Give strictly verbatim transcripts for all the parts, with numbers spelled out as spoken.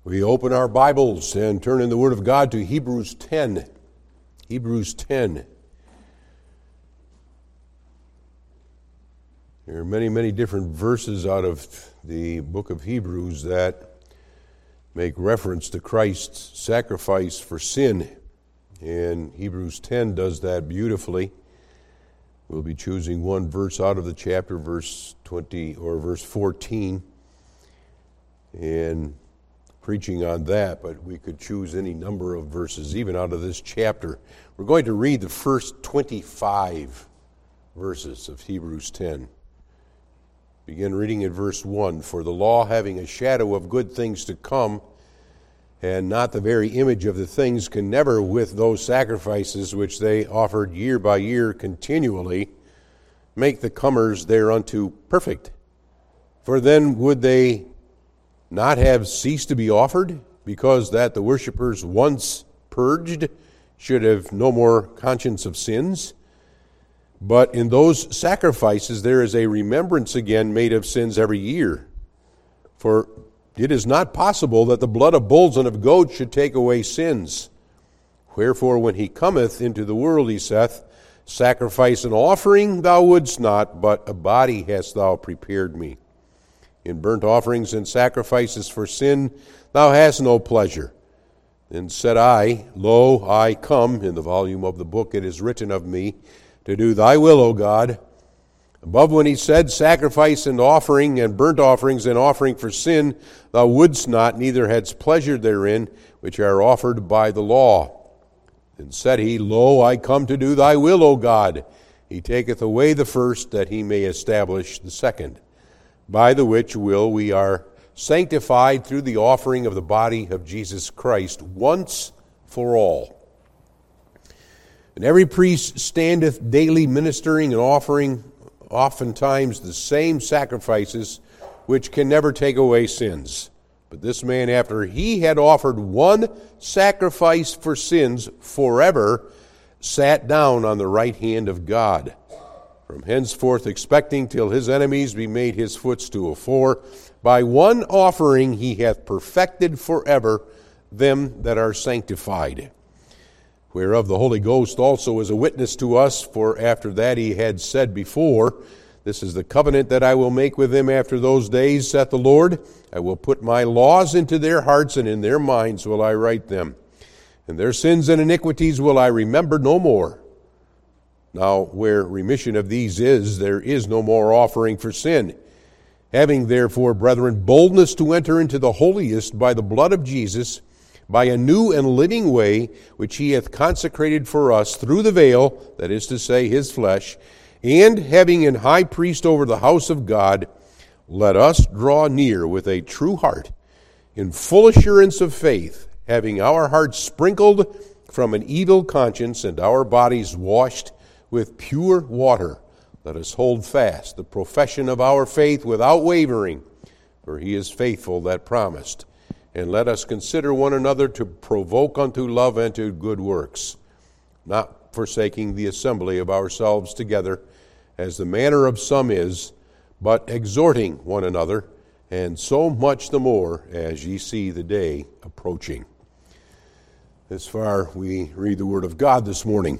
We open our Bibles and turn in the Word of God to Hebrews ten. Hebrews ten. There are many, many different verses out of the book of Hebrews that make reference to Christ's sacrifice for sin. And Hebrews ten does that beautifully. We'll be choosing one verse out of the chapter, verse twenty or verse fourteen, and preaching on that, but we could choose any number of verses, even out of this chapter. We're going to read the first twenty-five verses of Hebrews ten. Begin reading at verse one. For the law, having a shadow of good things to come, and not the very image of the things, can never, with those sacrifices which they offered year by year continually, make the comers thereunto perfect. For then would they not have ceased to be offered, because that the worshippers once purged should have no more conscience of sins? But in those sacrifices there is a remembrance again made of sins every year. For it is not possible that the blood of bulls and of goats should take away sins. Wherefore when he cometh into the world, he saith, Sacrifice and offering thou wouldst not, but a body hast thou prepared me. In burnt offerings and sacrifices for sin thou hast no pleasure. Then said I, Lo, I come, in the volume of the book it is written of me, to do thy will, O God. Above when he said, Sacrifice and offering and burnt offerings and offering for sin thou wouldst not, neither hadst pleasure therein, which are offered by the law. Then said he, Lo, I come to do thy will, O God. He taketh away the first, that he may establish the second. By the which will we are sanctified through the offering of the body of Jesus Christ once for all. And every priest standeth daily ministering and offering oftentimes the same sacrifices, which can never take away sins. But this man, after he had offered one sacrifice for sins forever, sat down on the right hand of God, from henceforth expecting till his enemies be made his footstool. For by one offering he hath perfected forever them that are sanctified. Whereof the Holy Ghost also is a witness to us, for after that he had said before, This is the covenant that I will make with them after those days, saith the Lord. I will put my laws into their hearts, and in their minds will I write them. And their sins and iniquities will I remember no more. Now, where remission of these is, there is no more offering for sin. Having therefore, brethren, boldness to enter into the holiest by the blood of Jesus, by a new and living way, which he hath consecrated for us through the veil, that is to say, his flesh, and having an high priest over the house of God, let us draw near with a true heart, in full assurance of faith, having our hearts sprinkled from an evil conscience, and our bodies washed with pure water. Let us hold fast the profession of our faith without wavering, for he is faithful that promised. And let us consider one another to provoke unto love and to good works, not forsaking the assembly of ourselves together, as the manner of some is, but exhorting one another, and so much the more as ye see the day approaching. As far we read the Word of God this morning.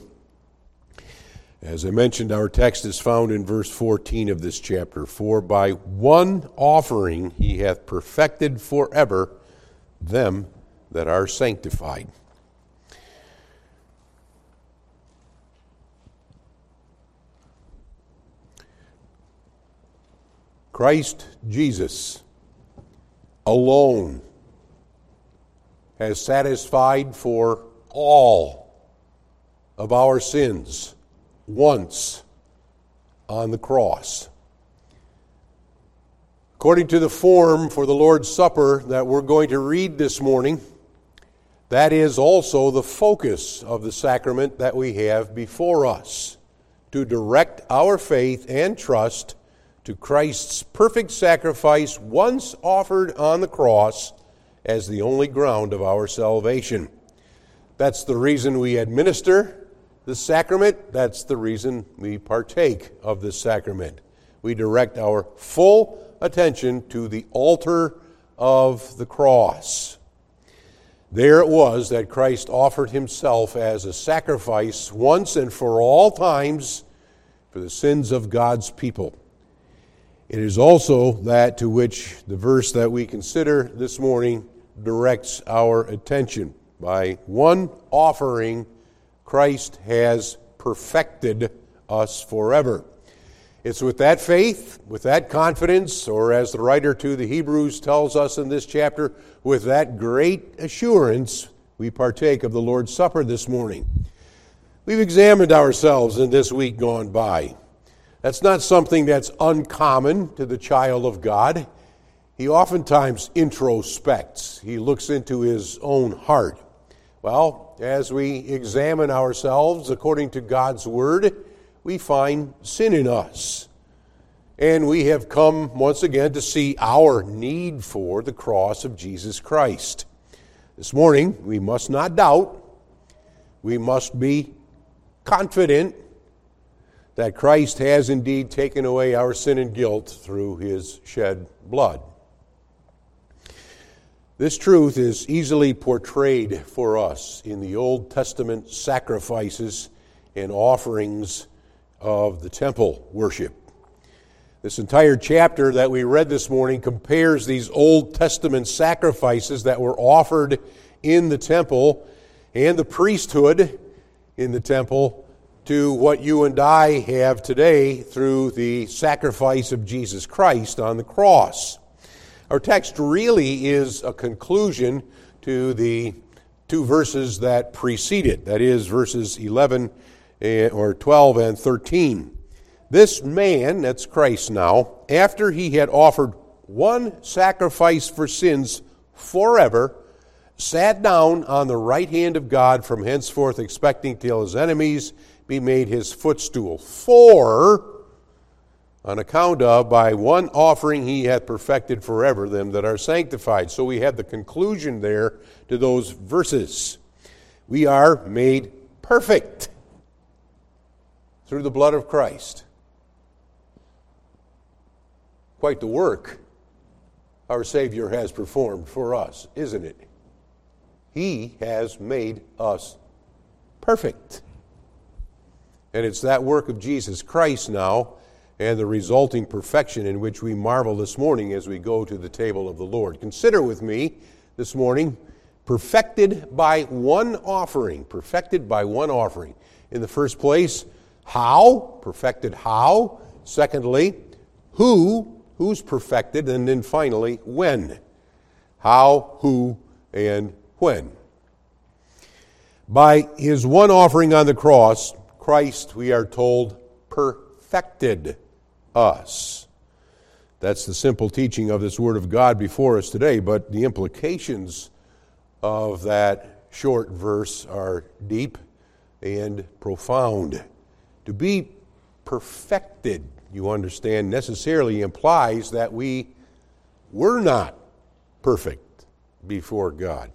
As I mentioned, our text is found in verse fourteen of this chapter. For by one offering he hath perfected forever them that are sanctified. Christ Jesus alone has satisfied for all of our sins once on the cross. According to the form for the Lord's Supper that we're going to read this morning, that is also the focus of the sacrament that we have before us, to direct our faith and trust to Christ's perfect sacrifice once offered on the cross as the only ground of our salvation. That's the reason we administer the sacrament. That's the reason we partake of this sacrament. We direct our full attention to the altar of the cross. There it was that Christ offered himself as a sacrifice once and for all times for the sins of God's people. It is also that to which the verse that we consider this morning directs our attention. By one offering, Christ has perfected us forever. It's with that faith, with that confidence, or as the writer to the Hebrews tells us in this chapter, with that great assurance, we partake of the Lord's Supper this morning. We've examined ourselves in this week gone by. That's not something that's uncommon to the child of God. He oftentimes introspects. He looks into his own heart. Well, as we examine ourselves according to God's Word, we find sin in us. And we have come once again to see our need for the cross of Jesus Christ. This morning, we must not doubt. We must be confident that Christ has indeed taken away our sin and guilt through his shed blood. This truth is easily portrayed for us in the Old Testament sacrifices and offerings of the temple worship. This entire chapter that we read this morning compares these Old Testament sacrifices that were offered in the temple and the priesthood in the temple to what you and I have today through the sacrifice of Jesus Christ on the cross. Our text really is a conclusion to the two verses that precede it, that is, verses eleven or twelve and thirteen. This man, that's Christ now, after he had offered one sacrifice for sins forever, sat down on the right hand of God from henceforth, expecting till his enemies be made his footstool. For, on account of, by one offering he hath perfected forever them that are sanctified. So we have the conclusion there to those verses. We are made perfect through the blood of Christ. Quite the work our Savior has performed for us, isn't it? He has made us perfect. And it's that work of Jesus Christ now and the resulting perfection in which we marvel this morning as we go to the table of the Lord. Consider with me this morning, perfected by one offering. Perfected by one offering. In the first place, how? Perfected how? Secondly, who? Who's perfected? And then finally, when? How, who, and when? By his one offering on the cross, Christ, we are told, perfected us. That's the simple teaching of this Word of God before us today, but the implications of that short verse are deep and profound. To be perfected, you understand, necessarily implies that we were not perfect before God.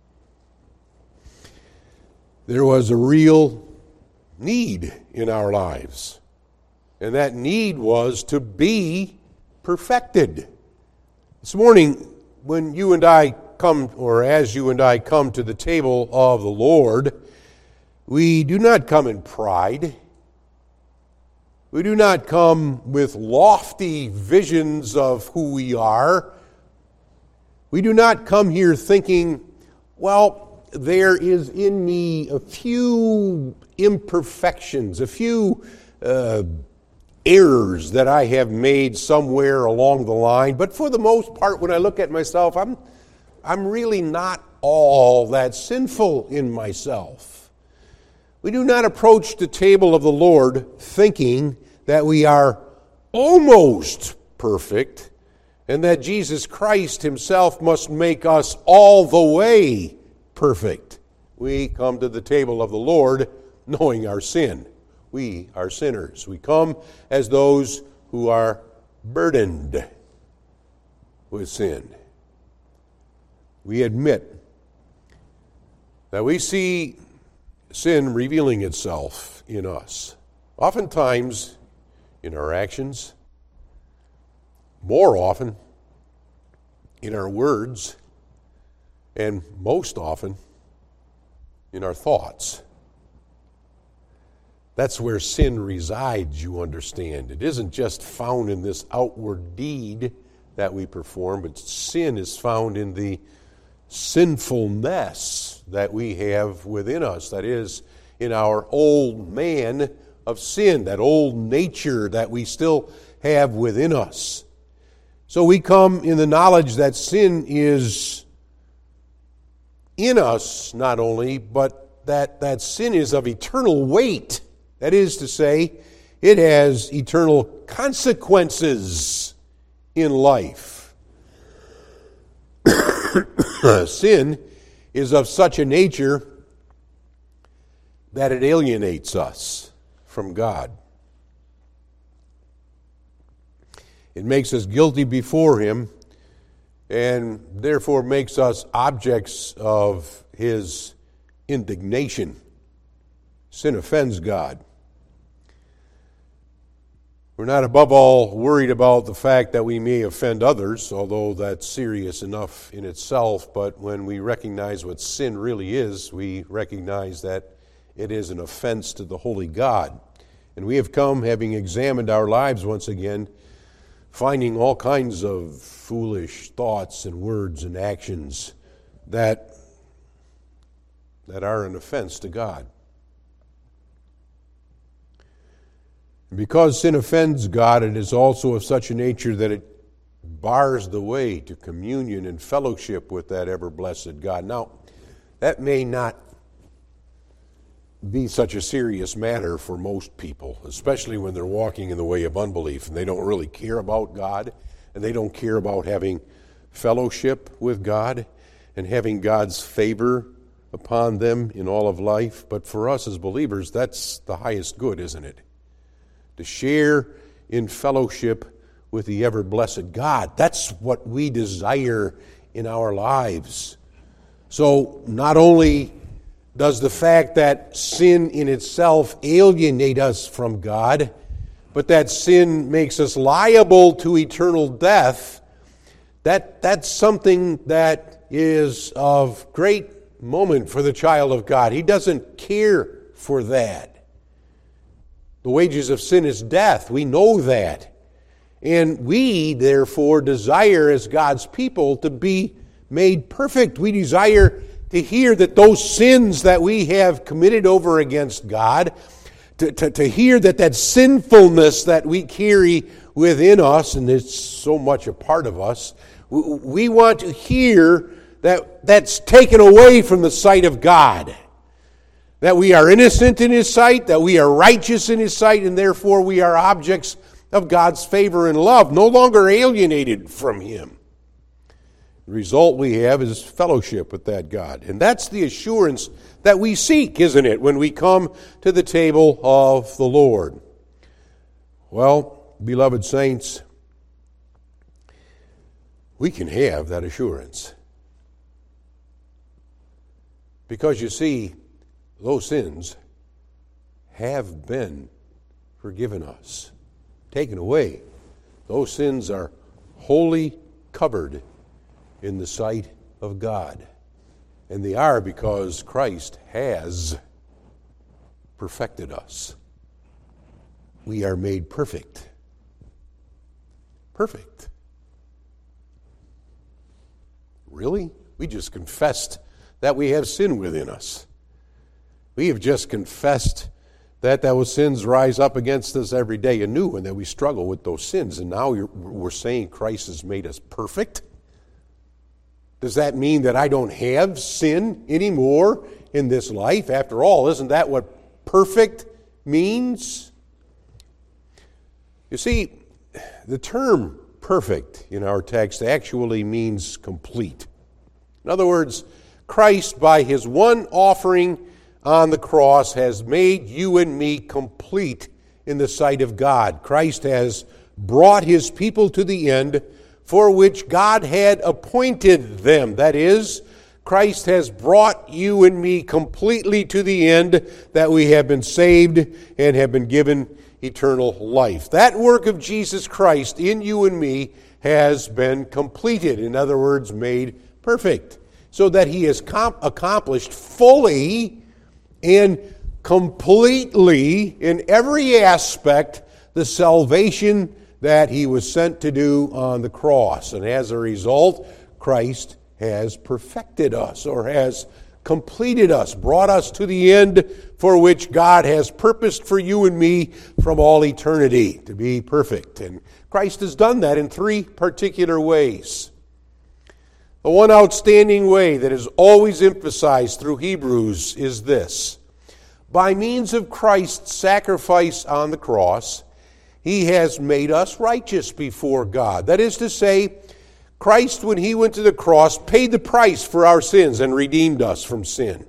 There was a real need in our lives, and that need was to be perfected. This morning, when you and I come, or as you and I come to the table of the Lord, we do not come in pride. We do not come with lofty visions of who we are. We do not come here thinking, well, there is in me a few imperfections, a few uh, errors that I have made somewhere along the line. But for the most part, when I look at myself, I'm, I'm really not all that sinful in myself. We do not approach the table of the Lord thinking that we are almost perfect and that Jesus Christ himself must make us all the way perfect. We come to the table of the Lord knowing our sin. We are sinners. We come as those who are burdened with sin. We admit that we see sin revealing itself in us, oftentimes in our actions, more often in our words, and most often in our thoughts. That's where sin resides, you understand. It isn't just found in this outward deed that we perform, but sin is found in the sinfulness that we have within us. That is, in our old man of sin, that old nature that we still have within us. So we come in the knowledge that sin is in us not only, but that that sin is of eternal weight. That is to say, it has eternal consequences in life. Sin is of such a nature that it alienates us from God. It makes us guilty before Him, and therefore makes us objects of His indignation. Sin offends God. We're not above all worried about the fact that we may offend others, although that's serious enough in itself, but when we recognize what sin really is, we recognize that it is an offense to the holy God. And we have come, having examined our lives once again, finding all kinds of foolish thoughts and words and actions that, that are an offense to God. Because sin offends God, it is also of such a nature that it bars the way to communion and fellowship with that ever-blessed God. Now, that may not be such a serious matter for most people, especially when they're walking in the way of unbelief and they don't really care about God and they don't care about having fellowship with God and having God's favor upon them in all of life. But for us as believers, that's the highest good, isn't it? To share in fellowship with the ever-blessed God. That's what we desire in our lives. So not only does the fact that sin in itself alienate us from God, but that sin makes us liable to eternal death, that, that's something that is of great moment for the child of God. He doesn't care for that. The wages of sin is death. We know that. And we, therefore, desire as God's people to be made perfect. We desire to hear that those sins that we have committed over against God, to, to, to hear that that sinfulness that we carry within us, and it's so much a part of us, we want to hear that that's taken away from the sight of God. That we are innocent in His sight, that we are righteous in His sight, and therefore we are objects of God's favor and love, no longer alienated from Him. The result we have is fellowship with that God. And that's the assurance that we seek, isn't it, when we come to the table of the Lord. Well, beloved saints, we can have that assurance. Because you see, those sins have been forgiven us, taken away. Those sins are wholly covered in the sight of God. And they are because Christ has perfected us. We are made perfect. Perfect. Really? We just confessed that we have sin within us. We have just confessed that those sins rise up against us every day anew and that we struggle with those sins. And now we're saying Christ has made us perfect? Does that mean that I don't have sin anymore in this life? After all, isn't that what perfect means? You see, the term perfect in our text actually means complete. In other words, Christ, by His one offering on the cross, has made you and me complete in the sight of God. Christ has brought His people to the end for which God had appointed them. That is, Christ has brought you and me completely to the end, that we have been saved and have been given eternal life. That work of Jesus Christ in you and me has been completed. In other words, made perfect. so that he has com- accomplished fully and completely in every aspect the salvation that he was sent to do on the cross. And as a result, Christ has perfected us, or has completed us, brought us to the end for which God has purposed for you and me from all eternity, to be perfect. And Christ has done that in three particular ways. The one outstanding way that is always emphasized through Hebrews is this: by means of Christ's sacrifice on the cross, he has made us righteous before God. That is to say, Christ, when he went to the cross, paid the price for our sins and redeemed us from sin.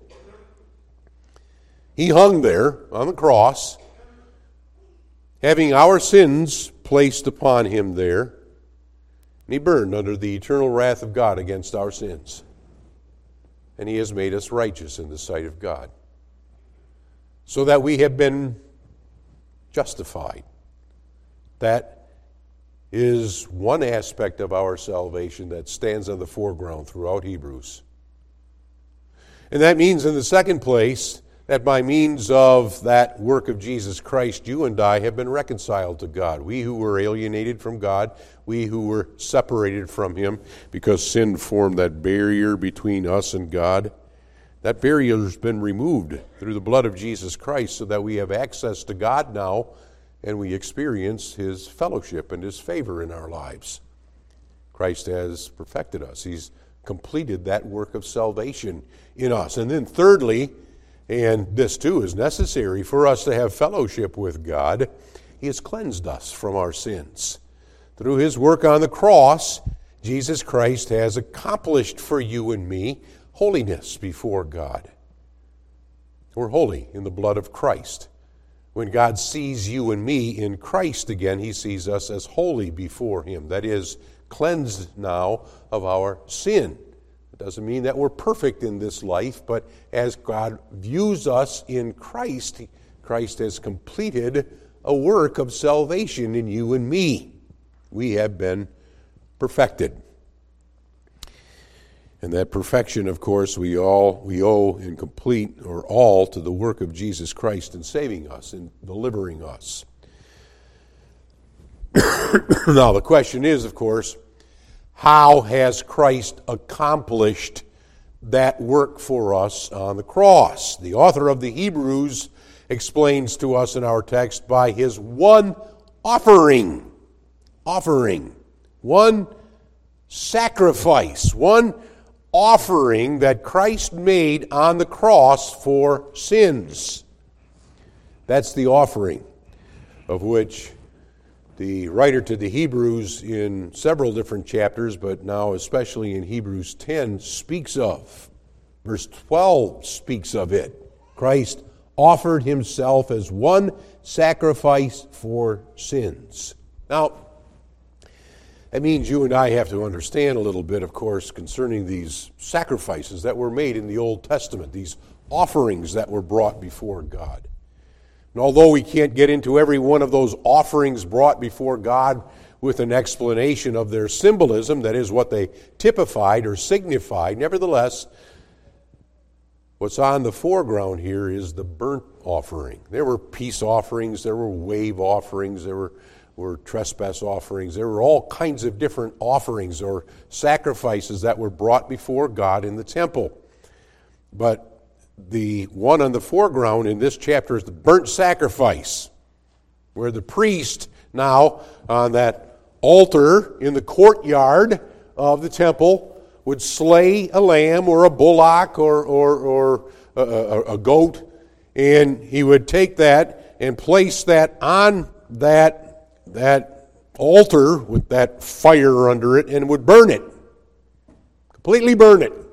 He hung there on the cross, having our sins placed upon him there, and he burned under the eternal wrath of God against our sins. And he has made us righteous in the sight of God, so that we have been justified. That is one aspect of our salvation that stands on the foreground throughout Hebrews. And that means, in the second place, that by means of that work of Jesus Christ, you and I have been reconciled to God. We who were alienated from God, we who were separated from him because sin formed that barrier between us and God, that barrier has been removed through the blood of Jesus Christ, so that we have access to God now, and we experience his fellowship and his favor in our lives. Christ has perfected us. He's completed that work of salvation in us. And then thirdly, and this too is necessary for us to have fellowship with God, he has cleansed us from our sins. Through his work on the cross, Jesus Christ has accomplished for you and me holiness before God. We're holy in the blood of Christ. When God sees you and me in Christ again, he sees us as holy before him. That is, cleansed now of our sin. It doesn't mean that we're perfect in this life, but as God views us in Christ, Christ has completed a work of salvation in you and me. We have been perfected. And that perfection, of course, we all we owe in complete or all to the work of Jesus Christ in saving us, in delivering us. Now, the question is, of course, how has Christ accomplished that work for us on the cross? The author of the Hebrews explains to us in our text by his one offering, offering, one sacrifice, one offering that Christ made on the cross for sins. That's the offering of which the writer to the Hebrews in several different chapters, but now especially in Hebrews ten, speaks of. Verse twelve speaks of it. Christ offered himself as one sacrifice for sins. Now, that means you and I have to understand a little bit, of course, concerning these sacrifices that were made in the Old Testament, these offerings that were brought before God. And although we can't get into every one of those offerings brought before God with an explanation of their symbolism, that is, what they typified or signified, nevertheless, what's on the foreground here is the burnt offering. There were peace offerings, there were wave offerings, there were were trespass offerings. There were all kinds of different offerings or sacrifices that were brought before God in the temple. But the one on the foreground in this chapter is the burnt sacrifice, where the priest now on that altar in the courtyard of the temple would slay a lamb or a bullock or, or, or a, a, a goat, and he would take that and place that on that that altar with that fire under it and would burn it, completely burn it.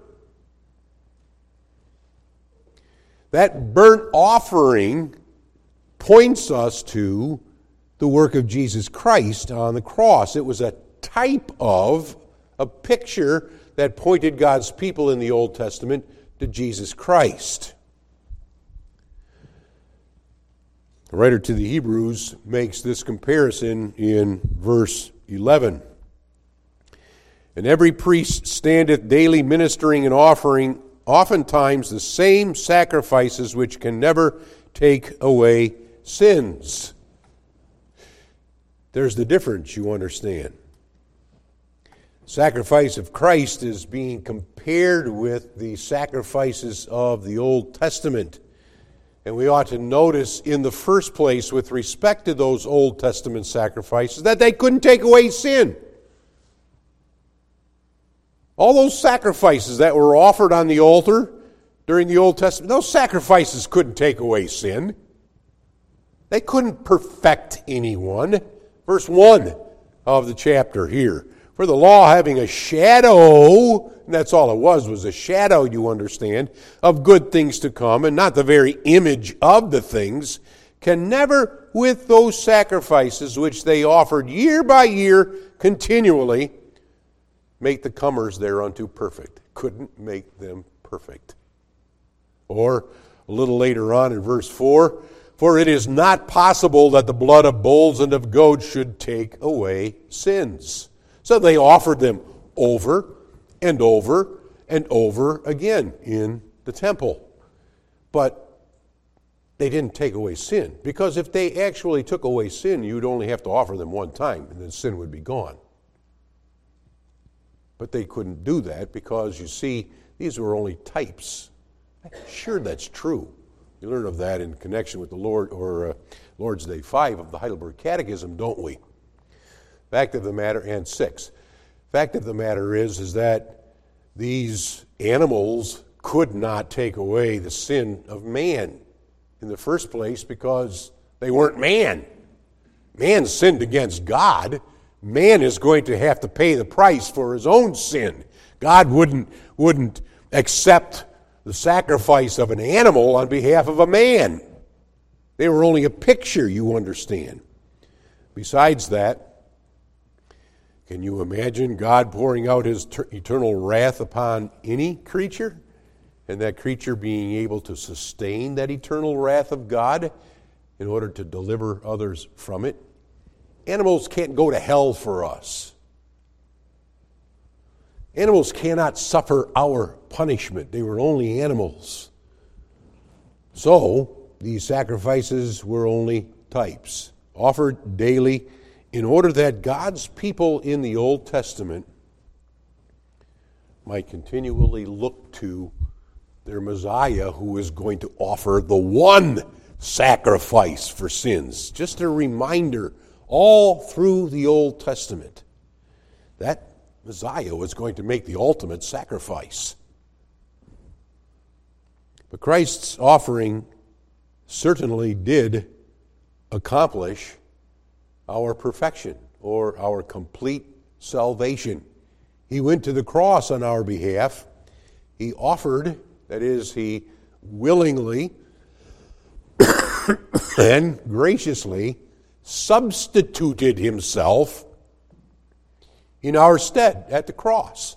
That burnt offering points us to the work of Jesus Christ on the cross. It was a type of, a picture that pointed God's people in the Old Testament to Jesus Christ. The writer to the Hebrews makes this comparison in verse eleven. And every priest standeth daily ministering and offering oftentimes the same sacrifices which can never take away sins. There's the difference, you understand. Sacrifice of Christ is being compared with the sacrifices of the Old Testament. And we ought to notice in the first place, with respect to those Old Testament sacrifices, that they couldn't take away sin. All those sacrifices that were offered on the altar during the Old Testament, those sacrifices couldn't take away sin. They couldn't perfect anyone. Verse one of the chapter here. For the law having a shadow, and that's all it was, was a shadow, you understand, of good things to come, and not the very image of the things, can never, with those sacrifices which they offered year by year continually, make the comers thereunto perfect. Couldn't make them perfect. Or a little later on in verse four, for it is not possible that the blood of bulls and of goats should take away sins. So they offered them over and over and over again in the temple. But they didn't take away sin. Because if they actually took away sin, you'd only have to offer them one time, and then sin would be gone. But they couldn't do that because, you see, these were only types. I'm sure that's true. You learn of that in connection with the Lord or uh, Lord's Day five of the Heidelberg Catechism, don't we? Fact of the matter, and six. Fact of the matter is, is that these animals could not take away the sin of man in the first place because they weren't man. Man sinned against God. Man is going to have to pay the price for his own sin. God wouldn't, wouldn't accept the sacrifice of an animal on behalf of a man. They were only a picture, you understand. Besides that, can you imagine God pouring out his ter- eternal wrath upon any creature? And that creature being able to sustain that eternal wrath of God in order to deliver others from it? Animals can't go to hell for us. Animals cannot suffer our punishment. They were only animals. So, these sacrifices were only types, offered daily in order that God's people in the Old Testament might continually look to their Messiah, who is going to offer the one sacrifice for sins. Just a reminder all through the Old Testament that Messiah was going to make the ultimate sacrifice. But Christ's offering certainly did accomplish our perfection or our complete salvation. He went to the cross on our behalf. He offered, that is, he willingly and graciously substituted himself in our stead at the cross.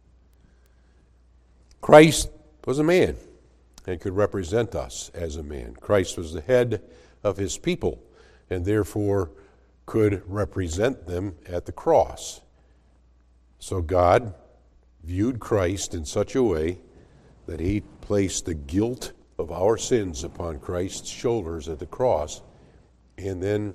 Christ was a man and could represent us as a man. Christ was the head of his people and therefore could represent them at the cross. So God viewed Christ in such a way that he placed the guilt of our sins upon Christ's shoulders at the cross, and then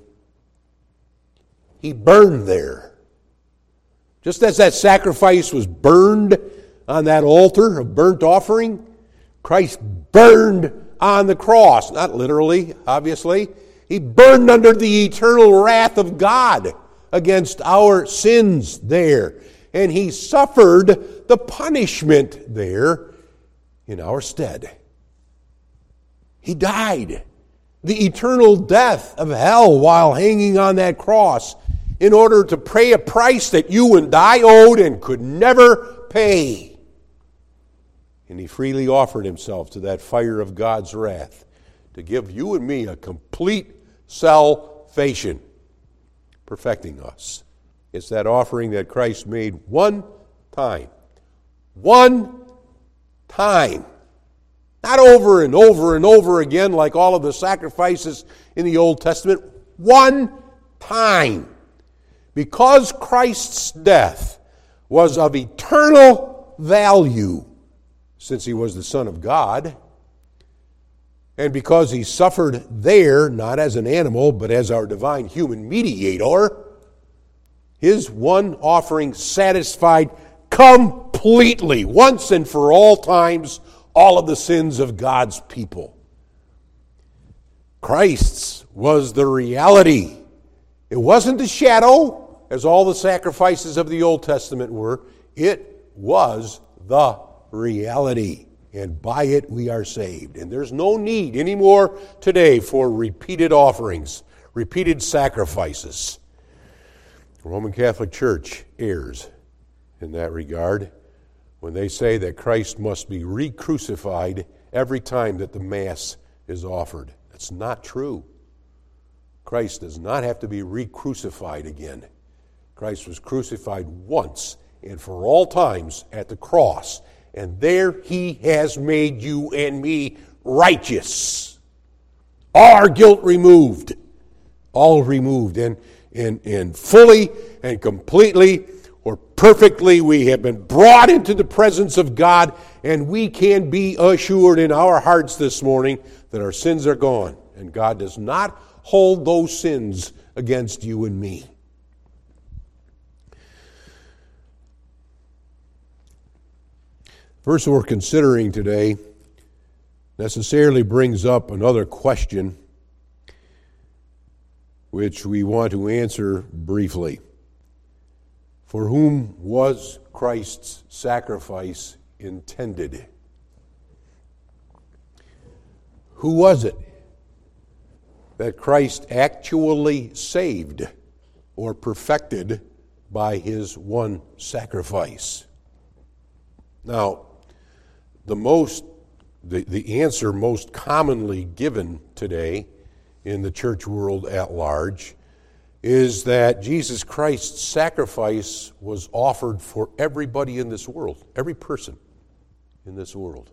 he burned there. Just as that sacrifice was burned on that altar of burnt offering, Christ burned on the cross. Not literally, obviously. He burned under the eternal wrath of God against our sins there. And he suffered the punishment there in our stead. He died the eternal death of hell while hanging on that cross in order to pay a price that you and I owed and could never pay. And he freely offered himself to that fire of God's wrath to give you and me a complete salvation, perfecting us. It's that offering that Christ made one time. One time. Not over and over and over again like all of the sacrifices in the Old Testament. One time. Because Christ's death was of eternal value, since he was the Son of God, and because he suffered there, not as an animal, but as our divine human mediator, his one offering satisfied completely, once and for all times, all of the sins of God's people. Christ's was the reality. It wasn't the shadow, as all the sacrifices of the Old Testament were. It was the reality. And by it we are saved. And there's no need anymore today for repeated offerings, repeated sacrifices. The Roman Catholic Church errs in that regard when they say that Christ must be re-crucified every time that the Mass is offered. That's not true. Christ does not have to be re-crucified again. Christ was crucified once and for all times at the cross. And there he has made you and me righteous. All our guilt removed. All removed. And, and, and fully and completely or perfectly we have been brought into the presence of God, and we can be assured in our hearts this morning that our sins are gone. And God does not hold those sins against you and me. Verse we're considering today necessarily brings up another question which we want to answer briefly. For whom was Christ's sacrifice intended? Who was it that Christ actually saved or perfected by his one sacrifice? Now, the most the, the answer most commonly given today in the church world at large is that Jesus Christ's sacrifice was offered for everybody in this world, every person in this world.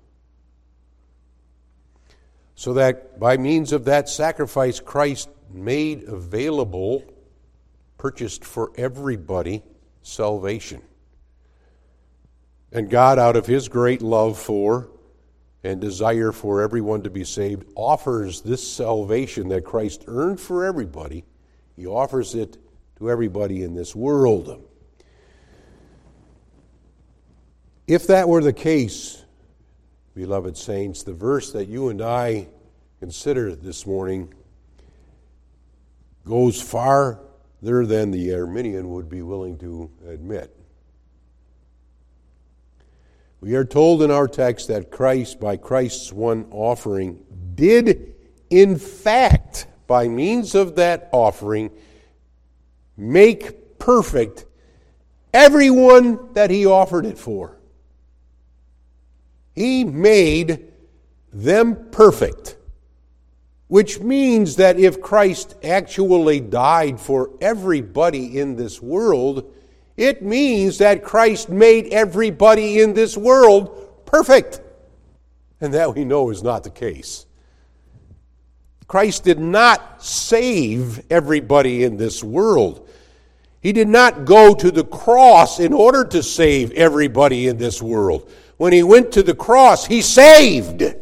So that by means of that sacrifice, Christ made available, purchased for everybody, salvation. And God, out of his great love for and desire for everyone to be saved, offers this salvation that Christ earned for everybody. He offers it to everybody in this world. If that were the case, beloved saints, the verse that you and I consider this morning goes farther than the Arminian would be willing to admit. We are told in our text that Christ, by Christ's one offering, did in fact, by means of that offering, make perfect everyone that he offered it for. He made them perfect, which means that if Christ actually died for everybody in this world, it means that Christ made everybody in this world perfect. And that we know is not the case. Christ did not save everybody in this world. He did not go to the cross in order to save everybody in this world. When he went to the cross, he saved. It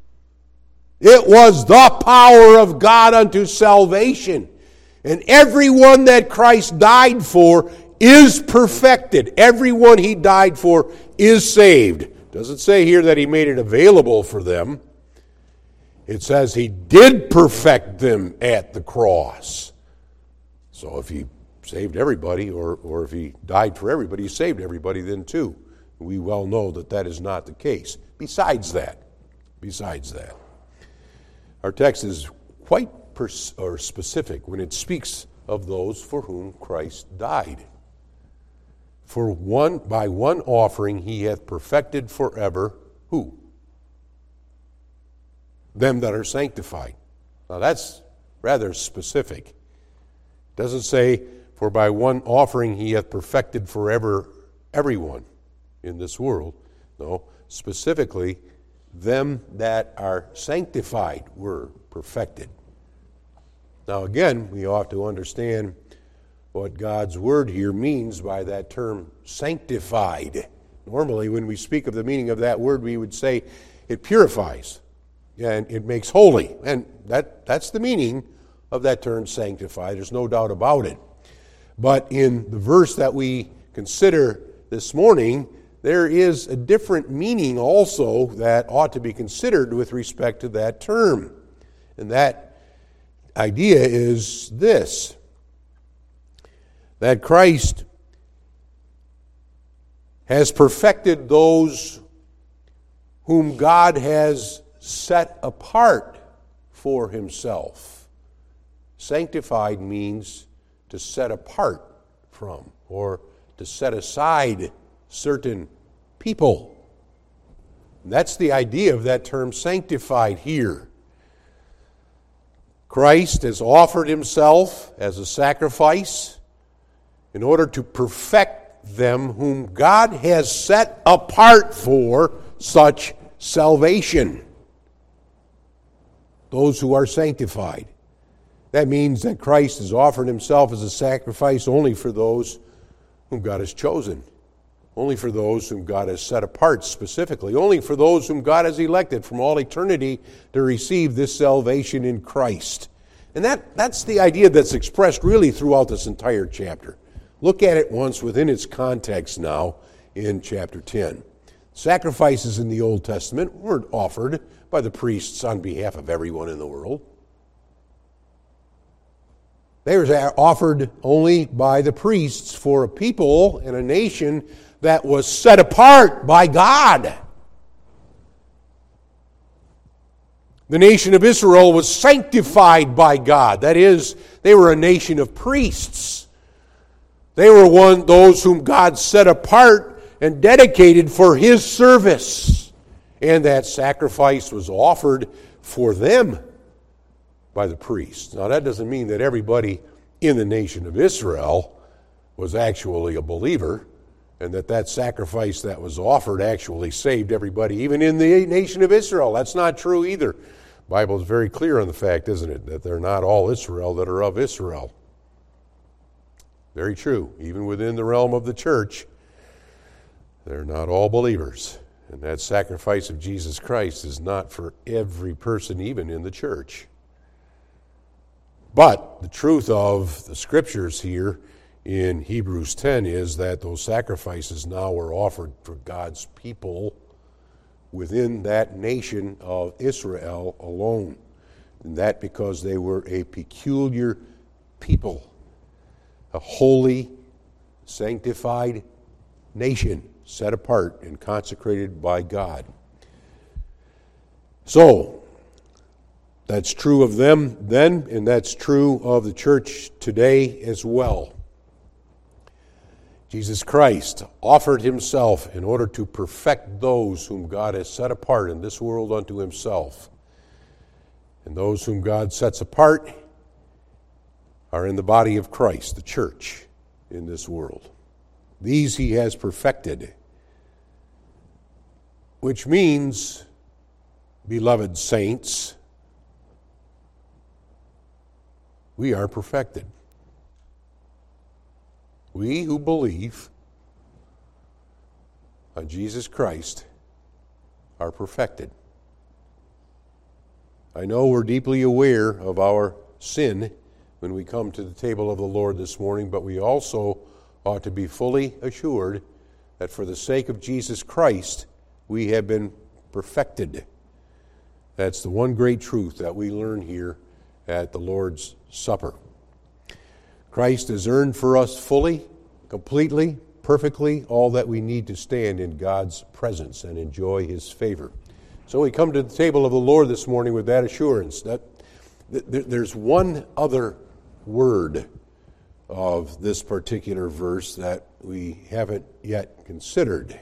was the power of God unto salvation. And everyone that Christ died for is perfected. Everyone he died for is saved. It doesn't say here that he made it available for them. It says he did perfect them at the cross. So if he saved everybody, or, or if he died for everybody, he saved everybody then too. We well know that that is not the case. Besides that, besides that, our text is quite pers- or specific when it speaks of those for whom Christ died. For one, by one offering he hath perfected forever, who? Them that are sanctified. Now that's rather specific. It doesn't say, for by one offering he hath perfected forever everyone in this world. No, specifically, them that are sanctified were perfected. Now again, we ought to understand what God's Word here means by that term sanctified. Normally, when we speak of the meaning of that word, we would say it purifies and it makes holy. And that, that's the meaning of that term sanctified. There's no doubt about it. But in the verse that we consider this morning, there is a different meaning also that ought to be considered with respect to that term. And that idea is this: that Christ has perfected those whom God has set apart for himself. Sanctified means to set apart from, or to set aside certain people. And that's the idea of that term sanctified here. Christ has offered himself as a sacrifice in order to perfect them whom God has set apart for such salvation. Those who are sanctified. That means that Christ has offered himself as a sacrifice only for those whom God has chosen. Only for those whom God has set apart specifically. Only for those whom God has elected from all eternity to receive this salvation in Christ. And that, that's the idea that's expressed really throughout this entire chapter. Look at it once within its context now in chapter ten. Sacrifices in the Old Testament weren't offered by the priests on behalf of everyone in the world. They were offered only by the priests for a people and a nation that was set apart by God. The nation of Israel was sanctified by God. That is, they were a nation of priests. They were one those whom God set apart and dedicated for his service. And that sacrifice was offered for them by the priests. Now, that doesn't mean that everybody in the nation of Israel was actually a believer, and that that sacrifice that was offered actually saved everybody, even in the nation of Israel. That's not true either. The Bible is very clear on the fact, isn't it, that they're not all Israel that are of Israel. Very true. Even within the realm of the church, they're not all believers. And that sacrifice of Jesus Christ is not for every person, even in the church. But the truth of the Scriptures here in Hebrews ten is that those sacrifices now are offered for God's people within that nation of Israel alone. And that because they were a peculiar people, a holy, sanctified nation, set apart and consecrated by God. So, that's true of them then, and that's true of the church today as well. Jesus Christ offered himself in order to perfect those whom God has set apart in this world unto himself. And those whom God sets apart are in the body of Christ, the church, in this world. These he has perfected, which means, beloved saints, we are perfected. We who believe on Jesus Christ are perfected. I know we're deeply aware of our sin when we come to the table of the Lord this morning, but we also ought to be fully assured that for the sake of Jesus Christ, we have been perfected. That's the one great truth that we learn here at the Lord's Supper. Christ has earned for us fully, completely, perfectly all that we need to stand in God's presence and enjoy his favor. So we come to the table of the Lord this morning with that assurance that there's one other word of this particular verse that we haven't yet considered.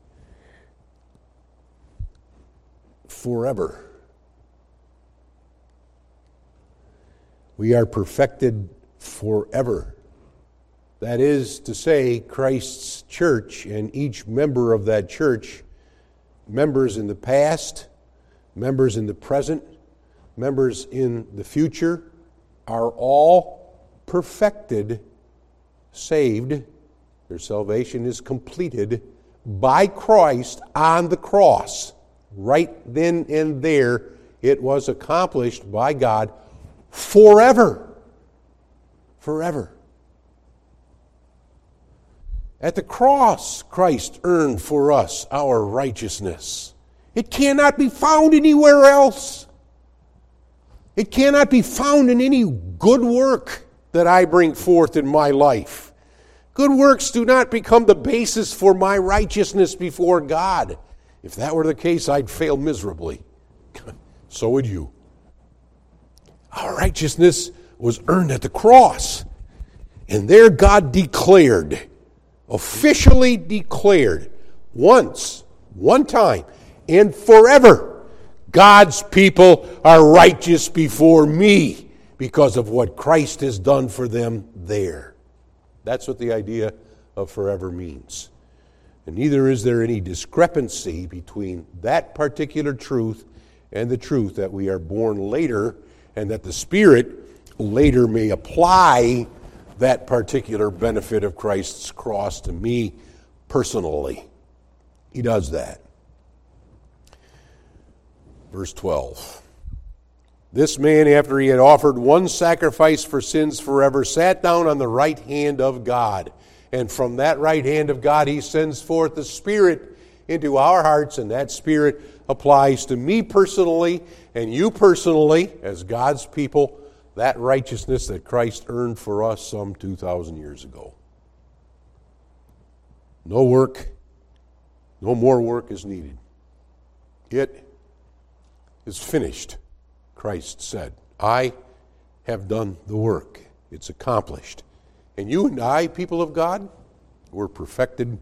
Forever. We are perfected forever. That is to say, Christ's church and each member of that church, members in the past, members in the present, members in the future, are all perfected saved, their salvation is completed by Christ on the cross. Right then and there, it was accomplished by God forever. Forever. At the cross, Christ earned for us our righteousness. It cannot be found anywhere else. It cannot be found in any good work that I bring forth in my life. Good works do not become the basis for my righteousness before God. If that were the case, I'd fail miserably. So would you. Our righteousness was earned at the cross. And there God declared, officially declared, once, one time, and forever, God's people are righteous before me because of what Christ has done for them there. That's what the idea of forever means. And neither is there any discrepancy between that particular truth and the truth that we are born later, and that the Spirit later may apply that particular benefit of Christ's cross to me personally. He does that. Verse twelve. This man, after he had offered one sacrifice for sins forever, sat down on the right hand of God. And from that right hand of God, he sends forth the Spirit into our hearts, and that Spirit applies to me personally and you personally as God's people, that righteousness that Christ earned for us some two thousand years ago. No work, no more work is needed. It is finished, Christ said. I have done the work. It's accomplished. And you and I, people of God, were perfected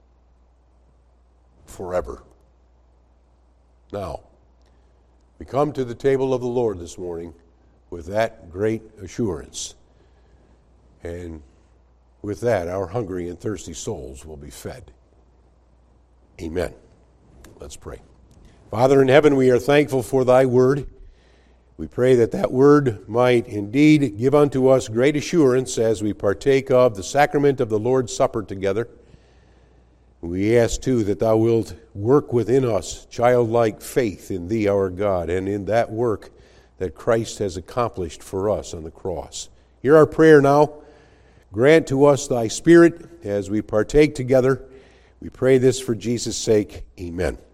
forever. Now, we come to the table of the Lord this morning with that great assurance. And with that, our hungry and thirsty souls will be fed. Amen. Let's pray. Father in heaven, we are thankful for thy word. We pray that that word might indeed give unto us great assurance as we partake of the sacrament of the Lord's Supper together. We ask, too, that thou wilt work within us childlike faith in thee, our God, and in that work that Christ has accomplished for us on the cross. Hear our prayer now. Grant to us thy Spirit as we partake together. We pray this for Jesus' sake. Amen.